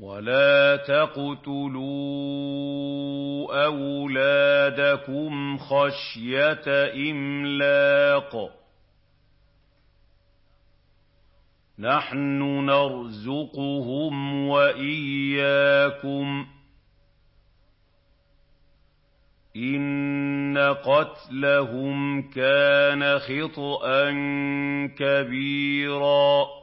وَلَا تَقْتُلُوا أَوْلَادَكُمْ خَشْيَةَ إِمْلَاقٍ ۖ نَّحْنُ نَرْزُقُهُمْ وَإِيَّاكُمْ ۚ إِنَّ قَتْلَهُمْ كَانَ خِطْئًا كَبِيرًا